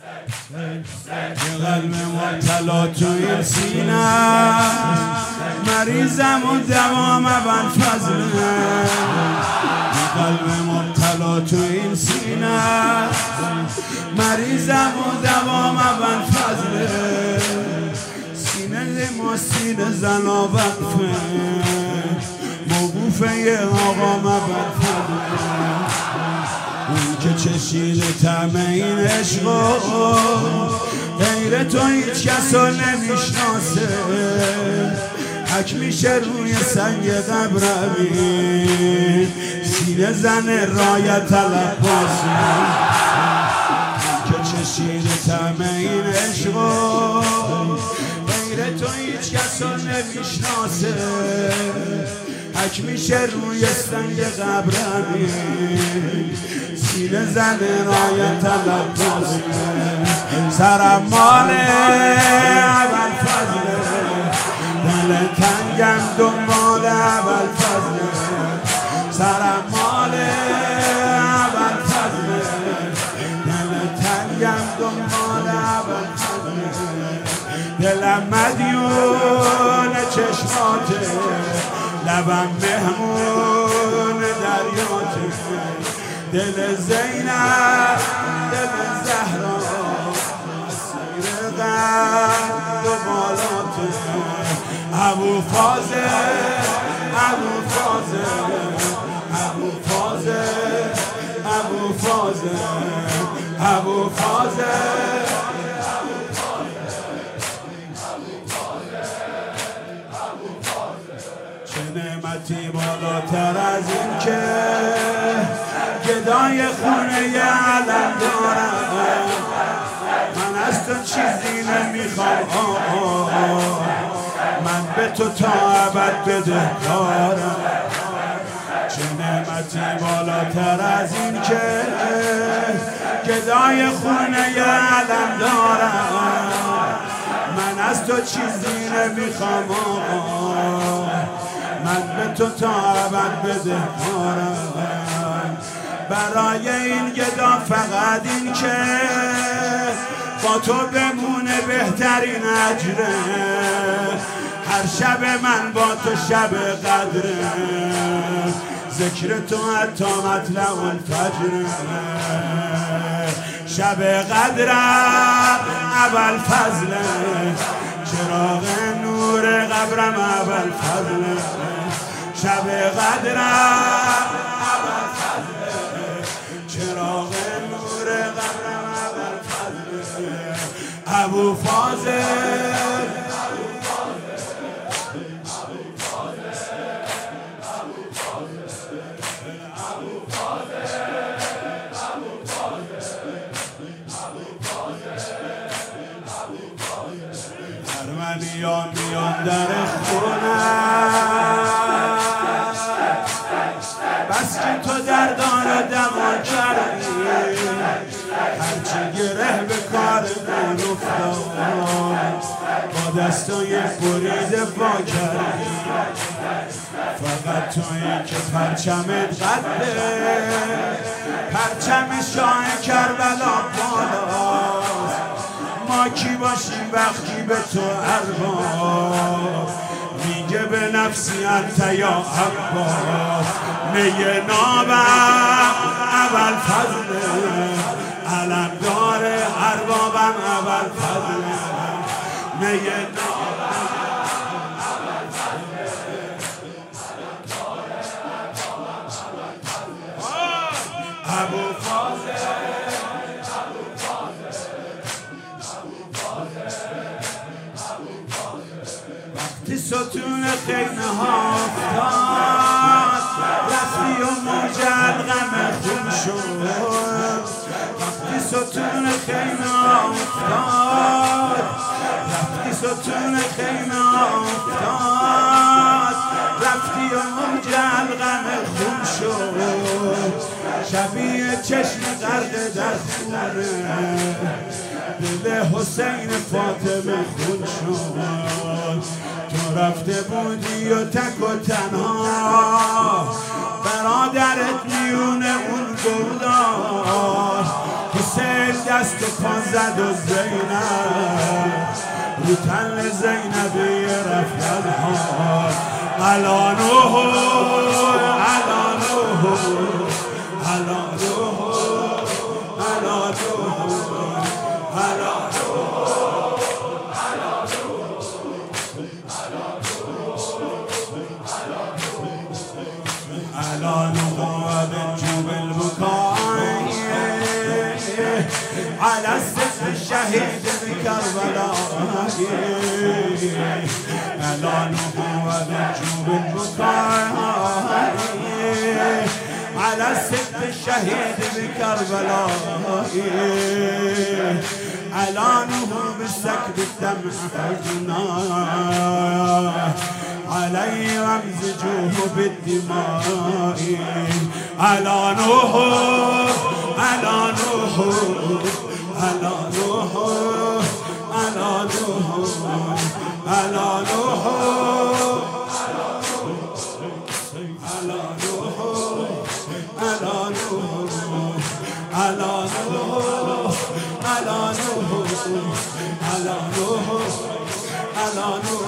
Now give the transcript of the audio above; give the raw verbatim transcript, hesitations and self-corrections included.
یه قلب مبتلا تو این سینه، مریضم و دوام ابوالفضله. یه قلب مبتلا تو این سینه، مریضم و دوام ابوالفضله. سینه ما سینه زنا وقفه، موقوفه یه آقا ابوالفضله. اون که چشیده طعم این عشقا، غیر تو هیچ کس رو نمیشناسه. حک میشه روی سنگ قبر امین، سینه زن رایت طلب بازی. اون که چشیده طعم این عشقا، غیر تو هیچ کس رو نمیشناسه. حک میشه روی سنگ قبر امین، سینه زن رایت طلب بازی. سرم مال ابوالفضله، دل تنگم دنبال ابوالفضله. سرم مال ابوالفضله، دل تنگم دنبال ابوالفضله. دلم مدیون چشماته، لبم مهمون دریاته. دل زینب دل زهرا، اسیر قد و بالاته. ابوالفضل ابوالفضل ابوالفضل ابوالفضل ابوالفضل. چه نعمتی بالاتر از این که گدای خونه علم دارم. من از تو چیزی نمیخوام، من به تو تا ابد بدهکارم. چه نعمتی بالاتر از این که گدای خونه علم دارم. من از تو چیزی نمیخوام، من به تو تا ابد بدهکارم. برای این گدا فقط این که با تو بمونه بهترین اجره. هر شب من با تو شب قدره، ذکر تو حتی مطلع الفجر. شب قدرم ابوالفضله، چراغ نور قبرم ابوالفضله. شب قدرم ابوالفضله، چراغ نور قبرم ابوالفضله. ابوالفضل ارمنیان میان در خونم، بس که تو در دار دما کردی. هرچی گره به کار من افتاد، با دستای بریده پا کردی. فقط تویی که پرچمت قده، پرچم شاه کربلا بالاست. ما کی باشیم وقتی به تو ارباب، میگه به نفسی انت یا عباس. میگه نابم ابوالفضله، علم داره اربابم ابوالفضله. میگه نابم ابوالفضله، علم داره اربابم ابوالفضله. وقتی ستون خیمه ها افتاد، رفتی و موج الغم خون شد. وقتی ستون خیمه ها افتاد، رفتی ستون خیمه ها افتاد، رفتی و موج الغم خون شد. شبیه چشم غرق در خونه، دل حسین فاطمه خون شد. تو رفته بودی و تک و تنها، برادرت میونه اون گوداش. حسین دست و پا زد و زینب رو تن زینبی رفت از حال الانوه الانوه الانوه على السيف الشهيد بكربلاء الانوه بنجوب البكاء على السيف الشهيد بكربلاء الانوه بالسكب الدمع حزنا علي وامزجوه بالدماء الانوه الانوه الانوه الانوه الانوه الانوه الانوه